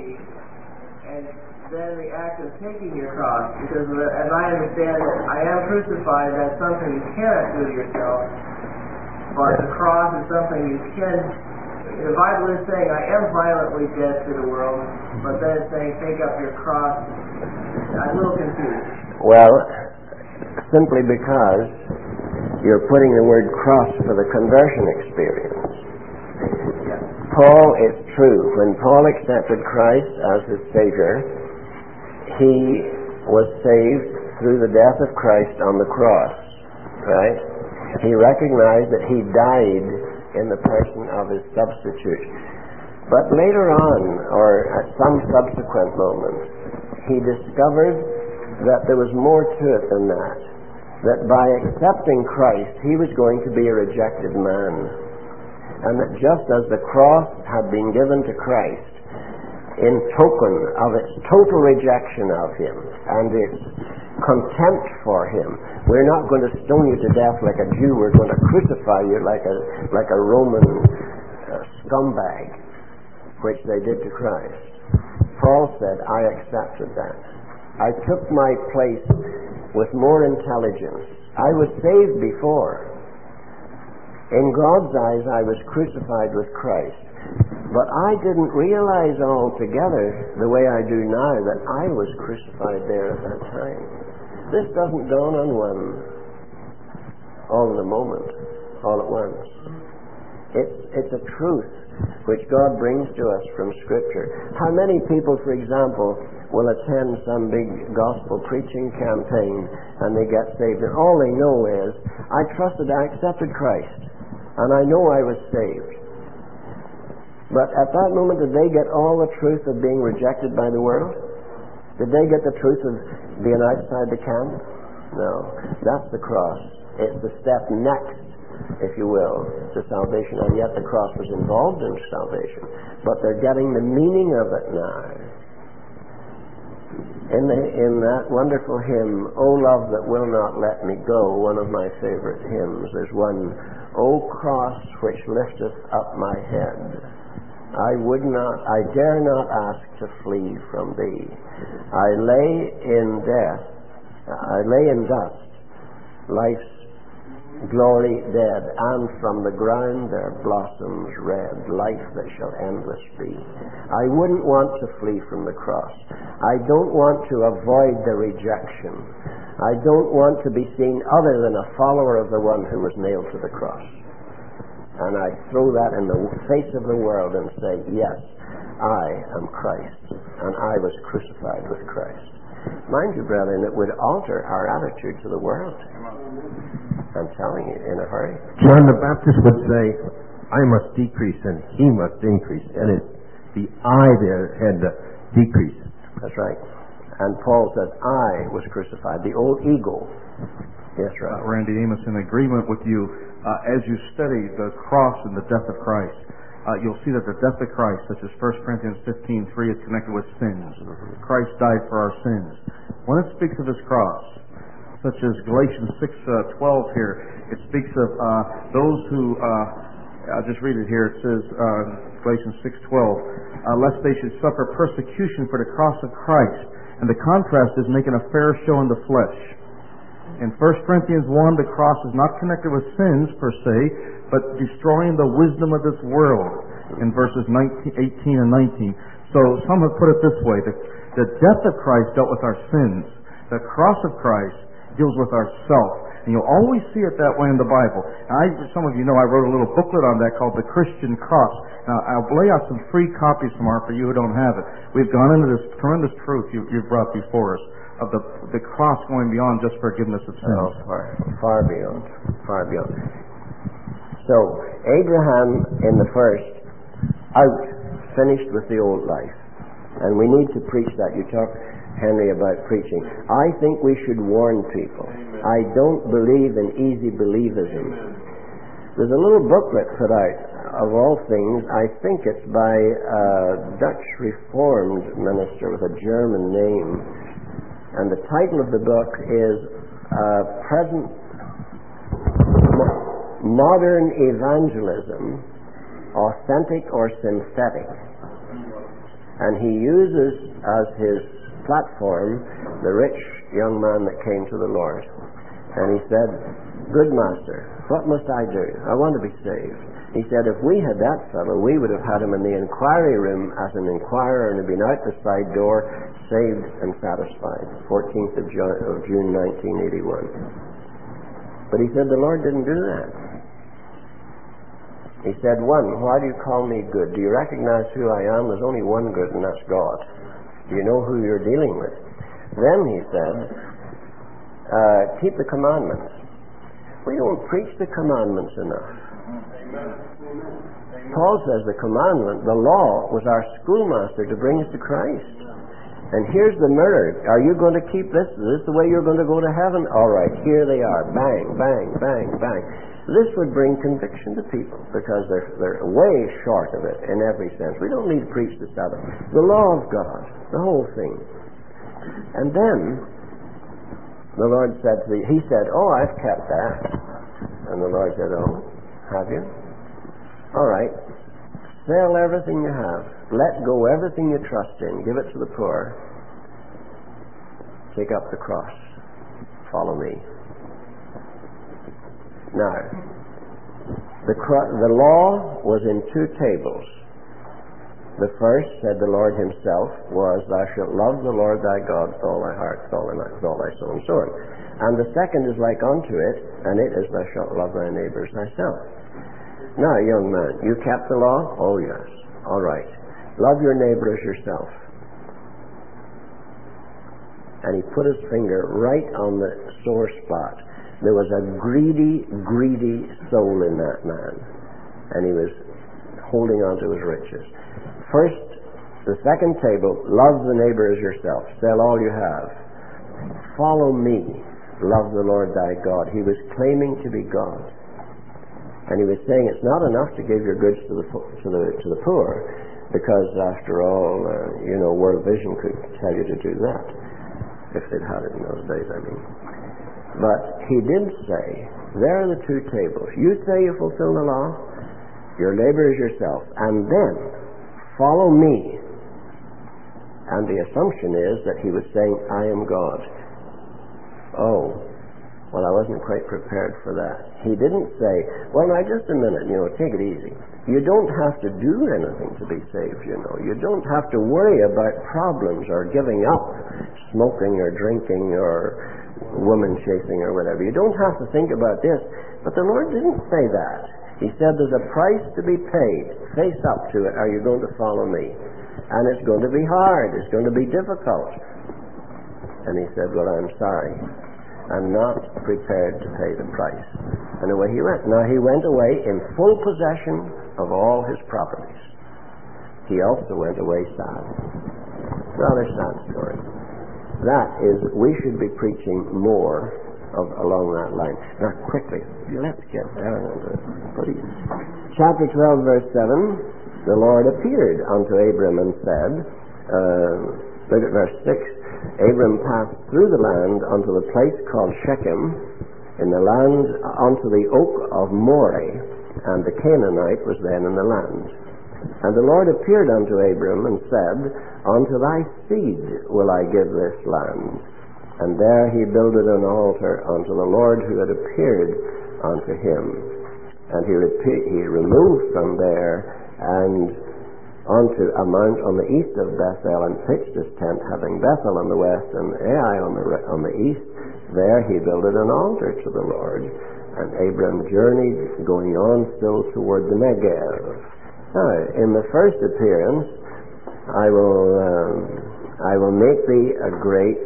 body, and then the act of taking your cross, because as I understand it, I am crucified, that's something you cannot do to yourself, but the cross is something you can. The Bible is saying, I am violently dead to the world, but then it's saying, take up your cross. I'm a little confused. Well, simply because you're putting the word cross for the conversion experience. Yes. Paul, it's true, when Paul accepted Christ as his Savior, he was saved through the death of Christ on the cross, right? He recognized that he died in the person of his substitute. But later on, or at some subsequent moment, he discovered that there was more to it than that. That by accepting Christ, he was going to be a rejected man. And that just as the cross had been given to Christ in token of its total rejection of him and its contempt for him, we're not going to stone you to death like a Jew, we're going to crucify you like a Roman scumbag, which they did to Christ. Paul said, I accepted that. I took my place with more intelligence. I was saved before. In God's eyes, I was crucified with Christ. But I didn't realize altogether, the way I do now, that I was crucified there at that time. This doesn't dawn on one all in a moment, all at once. It's a truth which God brings to us from Scripture. How many people, for example, will attend some big gospel preaching campaign and they get saved, and all they know is, I accepted Christ, and I know I was saved. But at that moment, did they get all the truth of being rejected by the world? Did they get the truth of being outside the camp? No. That's the cross. It's the step next, if you will, to salvation. And yet the cross was involved in salvation. But they're getting the meaning of it now. In that wonderful hymn, O Love That Will Not Let Me Go, one of my favorite hymns, there's one, O cross which lifteth up my head, I dare not ask to flee from thee. I lay in dust, life's glory dead, and from the ground there blossoms red, life that shall endless be. I wouldn't want to flee from the cross. I don't want to avoid the rejection. I don't want to be seen other than a follower of the one who was nailed to the cross. And I throw that in the face of the world and say, yes, I am Christ, and I was crucified with Christ. Mind you, brethren, it would alter our attitude to the world. I'm telling you, in a hurry. John the Baptist would say, I must decrease and he must increase. And it's the I there had decreased. That's right. And Paul says, I was crucified. The old ego. Yes, right. Randy Amos, in agreement with you, as you study the cross and the death of Christ, you'll see that the death of Christ, such as 1 Corinthians 15:3, is connected with sins. Christ died for our sins. When it speaks of his cross, such as Galatians 6:12 here, it speaks of those who, I'll just read it here, it says, Galatians 6:12, lest they should suffer persecution for the cross of Christ. And the contrast is making a fair show in the flesh. In 1 Corinthians 1, the cross is not connected with sins per se, but destroying the wisdom of this world in verses 18 and 19. So some have put it this way, the death of Christ dealt with our sins. The cross of Christ deals with our self. And you'll always see it that way in the Bible. Some of you know I wrote a little booklet on that called The Christian Cross. Now, I'll lay out some free copies tomorrow for you who don't have it. We've gone into this tremendous truth you've brought before us of the cross going beyond just forgiveness of sins. Oh, far beyond. Far beyond. So, Abraham in the first, finished with the old life. And we need to preach that. You talk, Henry, about preaching. I think we should warn people. Amen. I don't believe in easy believism. There's a little booklet put out, of all things, I think it's by a Dutch Reformed minister with a German name. And the title of the book is Present Modern Evangelism, Authentic or Synthetic. And he uses as his platform the rich young man that came to the Lord. And he said, "Good master, what must I do? I want to be saved." He said, "If we had that fellow, we would have had him in the inquiry room as an inquirer and had been out the side door, saved and satisfied." 14th of June 1981. But he said the Lord didn't do that. He said, "One, why do you call me good? Do you recognize who I am? There's only one good, and that's God. Do you know who you're dealing with?" Then he said, "Keep the commandments." We don't preach the commandments enough. Paul says the commandment, the law, was our schoolmaster to bring us to Christ. And here's the mirror. Are you going to keep this? Is this the way you're going to go to heaven? All right, here they are. Bang, bang, bang, bang. This would bring conviction to people because they're way short of it in every sense. We don't need to preach the Sabbath. The law of God, the whole thing. And then the Lord said to me, he said, "Oh, I've kept that." And the Lord said, "Oh, have you? All right. Sell everything you have. Let go everything you trust in. Give it to the poor. Take up the cross. Follow me." Now, the law was in two tables. The first, said the Lord himself, was, "Thou shalt love the Lord thy God with all thy heart, with all thy mind, with all thy soul," and so on. And the second is like unto it, and it is, "Thou shalt love thy neighbor as thyself." Now, young man, you kept the law? Oh, yes. All right. Love your neighbor as yourself. And he put his finger right on the sore spot. There was a greedy, greedy soul in that man. And he was holding on to his riches. First, the second table, love the neighbor as yourself. Sell all you have. Follow me. Love the Lord thy God. He was claiming to be God. And he was saying it's not enough to give your goods to the poor, because after all, World Vision could tell you to do that, if they'd had it in those days, I mean. But he did say, there are the two tables. You say you fulfill the law, your neighbor is yourself, and then follow me. And the assumption is that he was saying, I am God. Oh, well, I wasn't quite prepared for that. He didn't say, well, now, just a minute, take it easy. You don't have to do anything to be saved, You don't have to worry about problems or giving up smoking or drinking or woman chasing or whatever. You don't have to think about this. But the Lord didn't say that. He said there's a price to be paid. Face up to it. Are you going to follow me? And it's going to be hard. It's going to be difficult. And he said, well, I'm sorry. I'm not prepared to pay the price. And away he went. Now he went away in full possession of all his properties. He also went away sad. Rather sad story. That is, we should be preaching more along that line. Now quickly, let's get down into it, please. Chapter 12, verse 7, the Lord appeared unto Abram and said, look at verse 6, Abram passed through the land unto the place called Shechem, in the land unto the oak of Moreh, and the Canaanite was then in the land. And the Lord appeared unto Abram and said, unto thy seed will I give this land. And there he builded an altar unto the Lord who had appeared unto him. And he removed from there and unto a mount on the east of Bethel, and pitched his tent, having Bethel on the west and Ai on the east. There he builded an altar to the Lord. And Abram journeyed, going on still toward the Negev. Now, in the first appearance, I will make thee a great.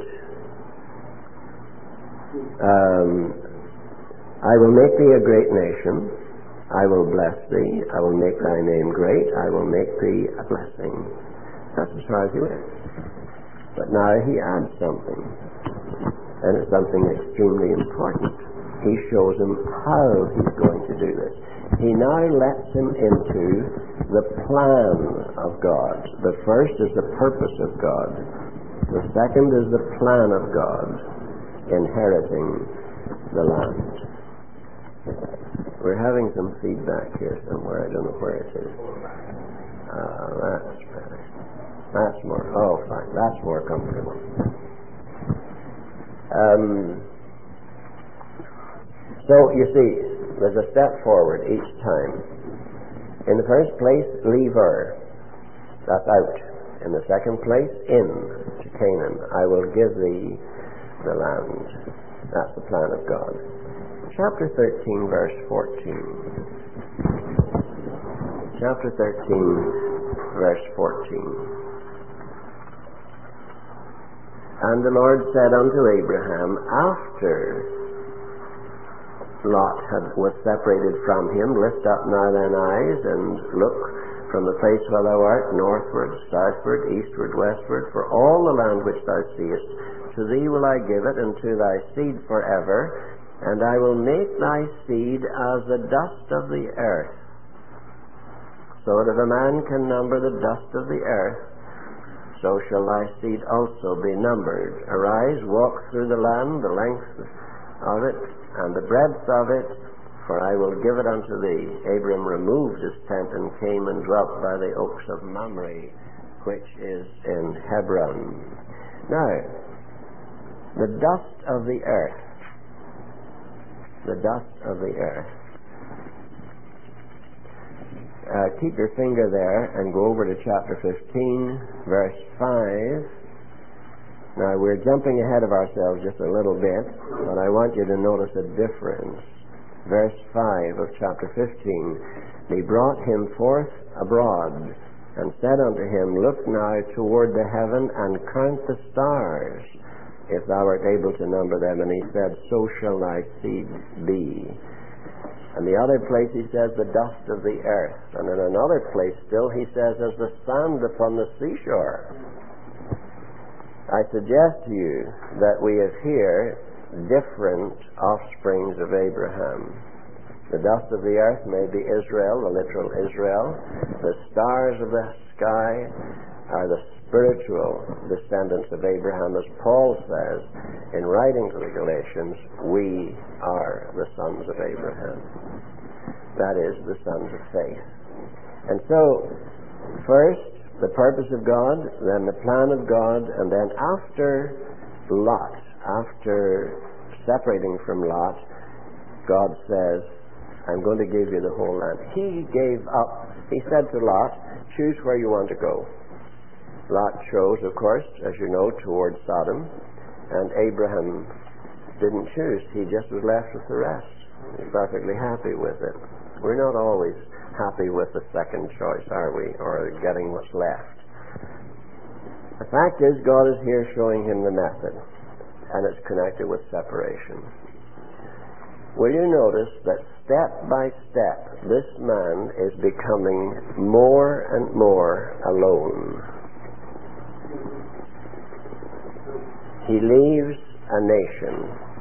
I will make thee a great nation. I will bless thee. I will make thy name great. I will make thee a blessing. That's as far as he went. But now he adds something, and it's something extremely important. He shows him how he's going to do this. He now lets him into the plan of God. The first is the purpose of God. The second is the plan of God, inheriting the land. We're having some feedback here somewhere. I don't know where it is. That's better. That's more, oh fine, that's more comfortable. So you see, there's a step forward each time. In the first place, lever, that's out. In the second place, in to Canaan. I will give thee the land. That's the plan of God. Chapter 13, verse 14. Chapter 13, verse 14. And the Lord said unto Abraham, after Lot was separated from him, lift up now thine eyes, and look from the place where thou art, northward, southward, eastward, westward, for all the land which thou seest, to thee will I give it, and to thy seed forever, and I will make thy seed as the dust of the earth, so that if a man can number the dust of the earth, so shall thy seed also be numbered. Arise, walk through the land, the length of it, and the breadth of it, for I will give it unto thee. Abram removed his tent and came and dwelt by the oaks of Mamre, which is in Hebron. Now, the dust of the earth. The dust of the earth. Keep your finger there and go over to chapter 15, verse 5. Now, we're jumping ahead of ourselves just a little bit, but I want you to notice a difference. Verse 5 of chapter 15. He brought him forth abroad, and said unto him, look now toward the heaven, and count the stars, if thou art able to number them. And he said, so shall thy seed be. And the other place he says, the dust of the earth. And in another place still he says, as the sand upon the seashore. I suggest to you that we have here different offsprings of Abraham. The dust of the earth may be Israel, the literal Israel. The stars of the sky are the spiritual descendants of Abraham. As Paul says in writing to the Galatians, we are the sons of Abraham. That is, the sons of faith. And so, first, the purpose of God, then the plan of God, and then after Lot, after separating from Lot, God says, I'm going to give you the whole land. He gave up. He said to Lot, choose where you want to go. Lot chose, of course, as you know, towards Sodom, and Abraham didn't choose. He just was left with the rest. He's perfectly happy with it. We're not always happy with the second choice, are we, or getting what's left. The fact is, God is here showing him the method, and it's connected with separation. Will you notice that step by step, this man is becoming more and more alone. He leaves a nation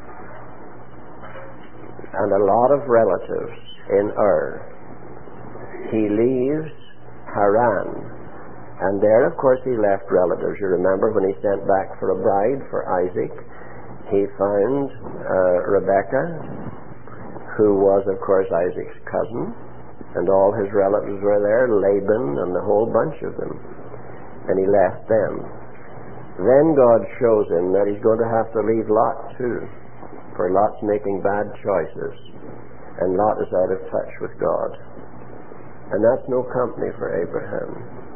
and a lot of relatives in Ur. He leaves Haran, and there, of course, he left relatives. You remember when he sent back for a bride for Isaac, he found Rebekah, who was, of course, Isaac's cousin, and all his relatives were there, Laban and the whole bunch of them, and he left them. Then God shows him that he's going to have to leave Lot too, for Lot's making bad choices, and Lot is out of touch with God. And that's no company for Abraham.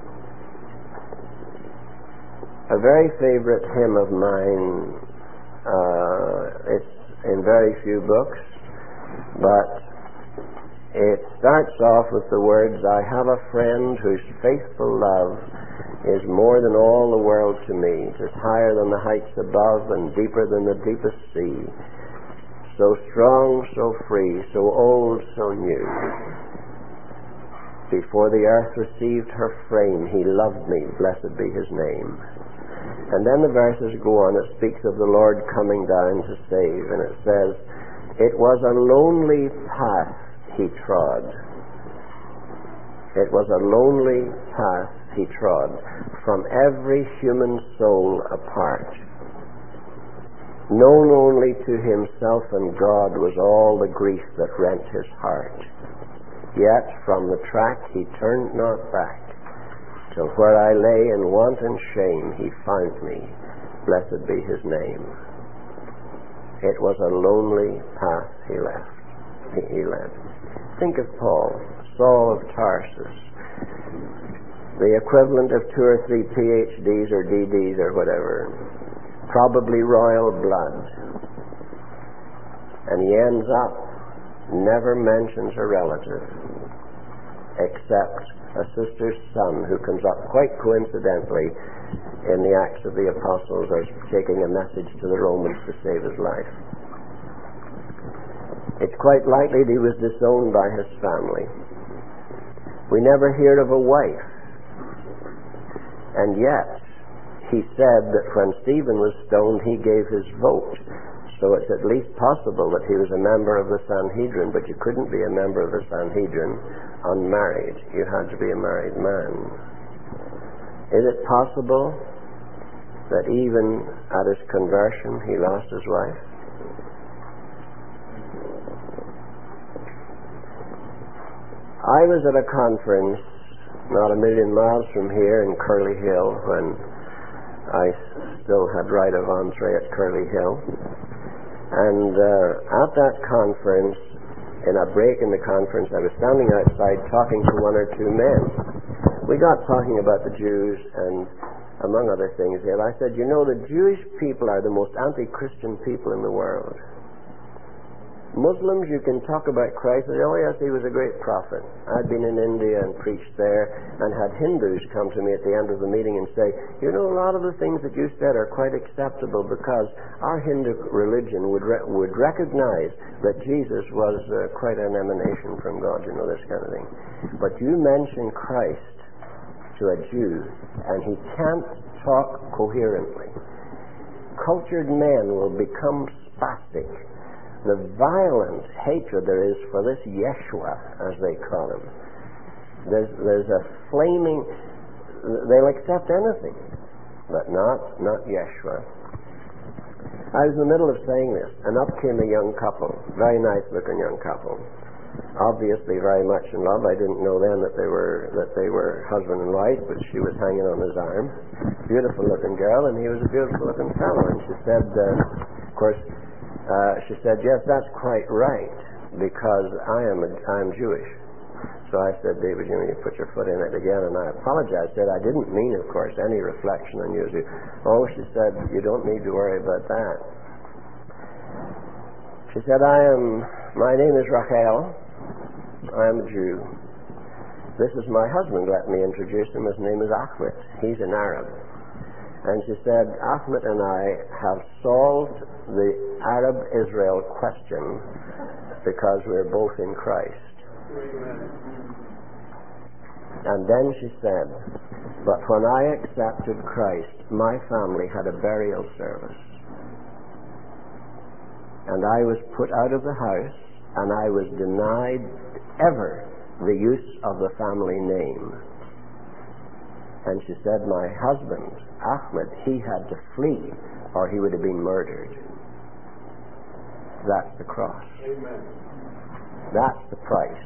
A very favorite hymn of mine, it's in very few books, but it starts off with the words, I have a friend whose faithful love is more than all the world to me. 'Tis higher than the heights above and deeper than the deepest sea. So strong, so free, so old, so new. Before the earth received her frame, he loved me, blessed be his name. And then the verses go on. It speaks of the Lord coming down to save, and it says, it was a lonely path he trod. It was a lonely path he trod, from every human soul apart. Known only to himself and God was all the grief that rent his heart. Yet from the track he turned not back, till where I lay in want and shame he found me. Blessed be his name. It was a lonely path he led. Think of Paul, Saul of Tarsus, the equivalent of 2 or 3 PhDs or DDs or whatever, probably royal blood. And he ends up, never mentions a relative, except a sister's son who comes up quite coincidentally in the Acts of the Apostles as taking a message to the Romans to save his life. It's quite likely that he was disowned by his family. We never hear of a wife. And yet, he said that when Stephen was stoned, he gave his vote. So it's at least possible that he was a member of the Sanhedrin, but you couldn't be a member of the Sanhedrin unmarried. You had to be a married man. Is it possible that even at his conversion he lost his wife? I was at a conference not a million miles from here in Curly Hill when I still had right of entree at Curly Hill. And at that conference, in a break in the conference, I was standing outside talking to 1 or 2 men. We got talking about the Jews and, among other things, and I said, you know, the Jewish people are the most anti-Christian people in the world. Muslims, you can talk about Christ, and oh yes, he was a great prophet. I'd been in India and preached there, and had Hindus come to me at the end of the meeting and say, you know, a lot of the things that you said are quite acceptable because our Hindu religion would recognize that Jesus was quite an emanation from God, you know, this kind of thing. But you mention Christ to a Jew, and he can't talk coherently. Cultured men will become spastic. The violent hatred there is for this Yeshua, as they call him. There's a flaming... They'll accept anything, but not Yeshua. I was in the middle of saying this, and up came a young couple, very nice-looking young couple, obviously very much in love. I didn't know then that they were husband and wife, but she was hanging on his arm. Beautiful-looking girl, and he was a beautiful-looking fellow. And she said, of course... she said, yes, that's quite right, because I'm Jewish. So I said, David, you put your foot in it again, and I apologized. I said, I didn't mean, of course, any reflection on you. Oh, she said, you don't need to worry about that. She said, my name is Rachel. I am a Jew. This is my husband. Let me introduce him. His name is Ahmed. He's an Arab. And she said, Ahmed and I have solved the Arab-Israel question because we're both in Christ. And then she said, but when I accepted Christ, my family had a burial service. And I was put out of the house, and I was denied ever the use of the family name. And she said, my husband, Ahmed, he had to flee or he would have been murdered. That's the cross. Amen. That's the price.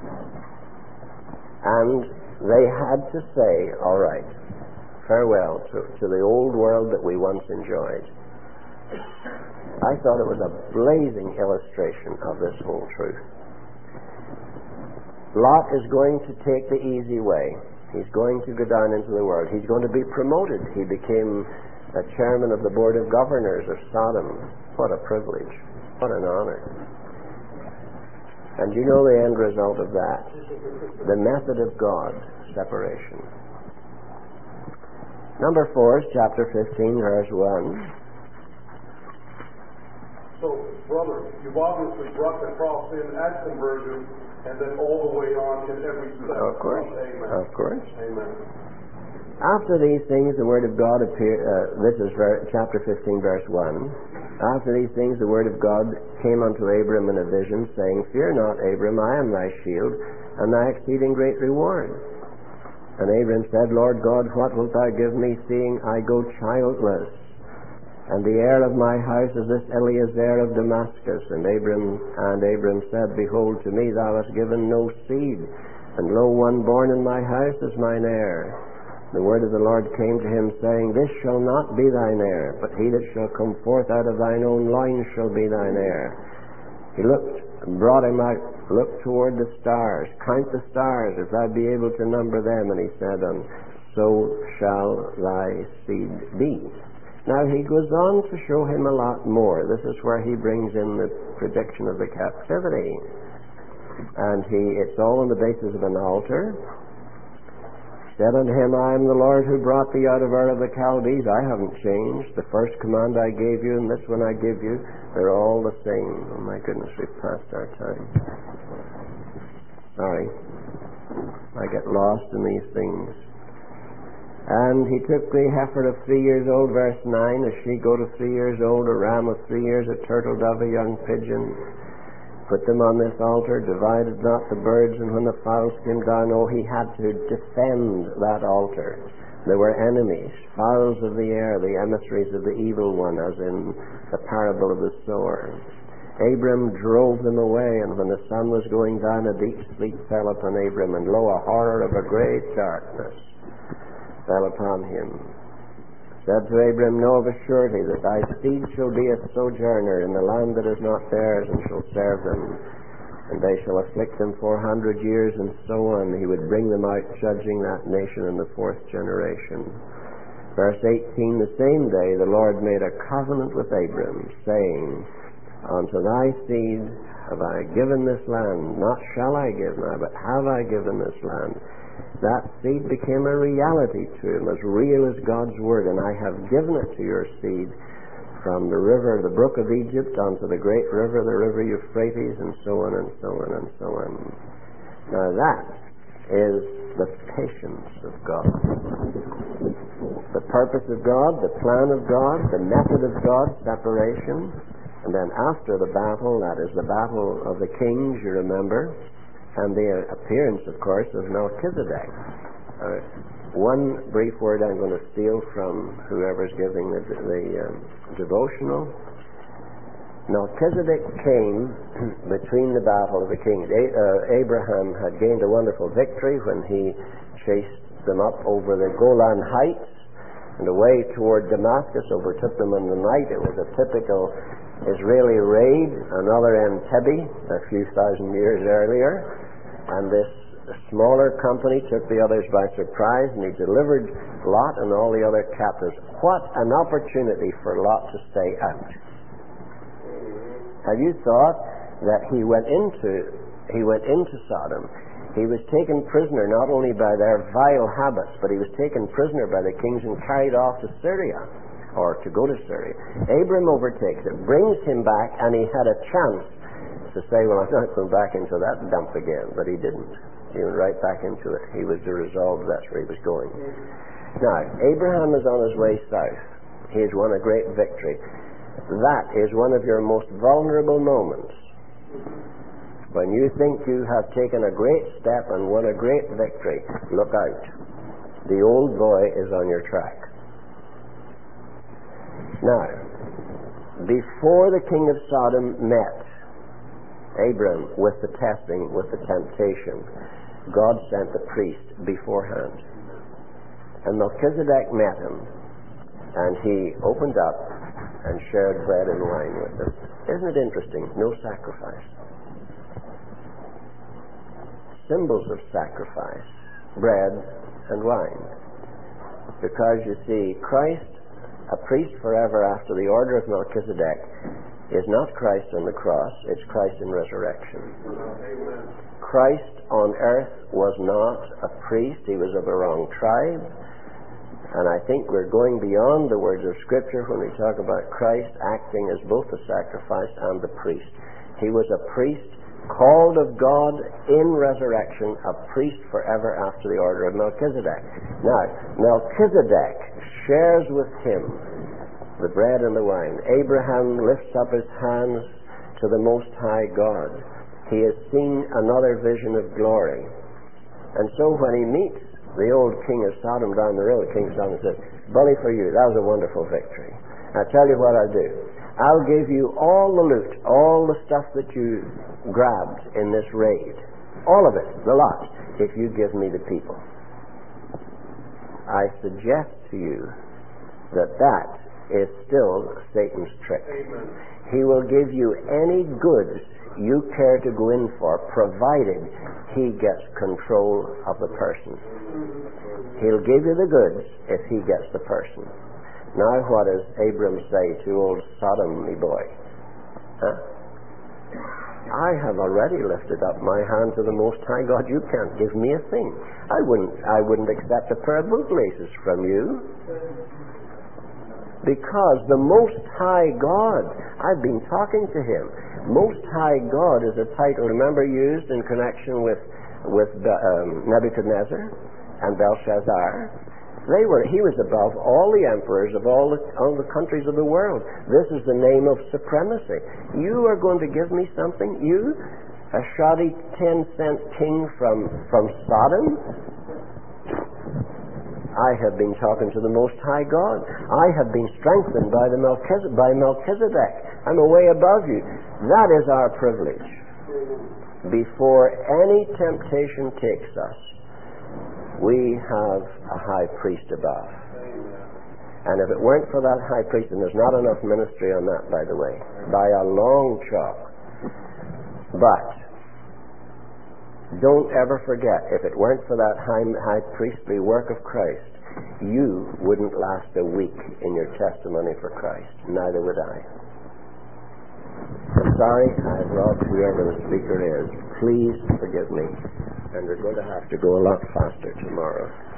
And they had to say, all right, farewell to the old world that we once enjoyed. I thought it was a blazing illustration of this whole truth. Lot is going to take the easy way. He's going to go down into the world. He's going to be promoted. He became a chairman of the board of governors of Sodom. What a privilege. What an honor. And you know the end result of that. The method of God, separation. Number 4 is chapter 15, verse 1. So, brother, you've obviously brought the cross in at conversion and then all the way on in every step. Of course. Amen. Of course. Amen. After these things, the Word of God appeared. This is chapter 15, verse 1. After these things, the Word of God came unto Abram in a vision, saying, Fear not, Abram, I am thy shield, and thy exceeding great reward. And Abram said, Lord God, what wilt thou give me, seeing I go childless? And the heir of my house is this Eliezer of Damascus. And Abram said, Behold, to me thou hast given no seed, and lo, one born in my house is mine heir. the word of the Lord came to him, saying, This shall not be thine heir, but he that shall come forth out of thine own loins shall be thine heir. He looked and brought him out, looked toward the stars, count the stars, if thou be able to number them. And he said, And so shall thy seed be. Now he goes on to show him a lot more. This is where he brings in the prediction of the captivity. And it's all on the basis of an altar. Said unto him, I am the Lord who brought thee out of Ur of the Chaldees. I haven't changed. The first command I gave you and this one I give you, they're all the same. Oh my goodness, we've passed our time. Sorry. I get lost in these things. And he took the heifer of 3 years old, verse 9, a she-goat of 3 years old, a ram of 3 years, a turtle dove, a young pigeon. Put them on this altar, divided not the birds, and when the fowls came down, he had to defend that altar. There were enemies, fowls of the air, the emissaries of the evil one, as in the parable of the sower. Abram drove them away, and when the sun was going down, a deep sleep fell upon Abram, and lo, a horror of a great darkness fell upon him. Said to Abram, Know of a surety that thy seed shall be a sojourner in the land that is not theirs, and shall serve them. And they shall afflict them 400 years, and so on. He would bring them out, judging that nation in the 4th generation. Verse 18, the same day the Lord made a covenant with Abram, saying, Unto thy seed have I given this land, not shall I give now, but have I given this land. That seed became a reality to him, as real as God's Word, and I have given it to your seed from the river, the brook of Egypt, onto the great river, the river Euphrates, and so on and so on and so on. Now that is the patience of God. The purpose of God, the plan of God, the method of God, separation, and then after the battle, that is the battle of the kings, you remember, and the appearance, of course, of Melchizedek. One brief word I'm going to steal from whoever's giving the devotional. Melchizedek came between the battle of the kings. Abraham had gained a wonderful victory when he chased them up over the Golan Heights and away toward Damascus, overtook them in the night. It was a typical Israeli raid, another Entebbe a few thousand years earlier. And this smaller company took the others by surprise, and he delivered Lot and all the other captives. What an opportunity for Lot to stay out. Have you thought that he went into Sodom? He was taken prisoner not only by their vile habits, but he was taken prisoner by the kings and carried off to Syria, or to go to Syria. Abram overtakes it, brings him back, and he had a chance to say, well, I'm not going back into that dump again, but he didn't. He went right back into it. He was resolved that's where he was going. Now, Abraham is on his way south. He has won a great victory. That is one of your most vulnerable moments. When you think you have taken a great step and won a great victory, look out. The old boy is on your track. Now, before the king of Sodom met Abram with the testing, with the temptation, God sent the priest beforehand. And Melchizedek met him, and he opened up and shared bread and wine with him. Isn't it interesting? No sacrifice. Symbols of sacrifice, bread and wine. Because you see, Christ, a priest forever after the order of Melchizedek, is not Christ on the cross, it's Christ in resurrection. Amen. Christ on earth was not a priest, he was of a wrong tribe, and I think we're going beyond the words of Scripture when we talk about Christ acting as both the sacrifice and the priest. He was a priest called of God in resurrection, a priest forever after the order of Melchizedek. Now, Melchizedek shares with him the bread and the wine. Abraham lifts up his hands to the Most High God. He has seen another vision of glory. And so when he meets the old king of Sodom down the road, King Sodom says, Bully for you, that was a wonderful victory. Now tell you what I'll do. I'll give you all the loot, all the stuff that you grabbed in this raid. All of it, the lot, if you give me the people. I suggest to you that that is still Satan's trick. Amen. He will give you any goods you care to go in for, provided he gets control of the person. He'll give you the goods if he gets the person. Now what does Abram say to old Sodom, me boy? Huh? I have already lifted up my hand to the Most High God. You can't give me a thing. I wouldn't accept a pair of bootlaces from you. Because the Most High God, I've been talking to him. Most High God is a title, remember, used in connection with Nebuchadnezzar and Belshazzar. He was above all the emperors of all the countries of the world. This is the name of supremacy. You are going to give me something? You, a shoddy 10-cent king from Sodom? I have been talking to the Most High God. I have been strengthened by Melchizedek. I'm way above you. That is our privilege. Before any temptation takes us, we have a high priest above. And if it weren't for that high priest, and there's not enough ministry on that, by the way, by a long chalk. But don't ever forget, if it weren't for that high priestly work of Christ, you wouldn't last a week in your testimony for Christ. Neither would I. Sorry, I've robbed whoever the speaker is. Please forgive me. And we're going to have to go a lot faster tomorrow.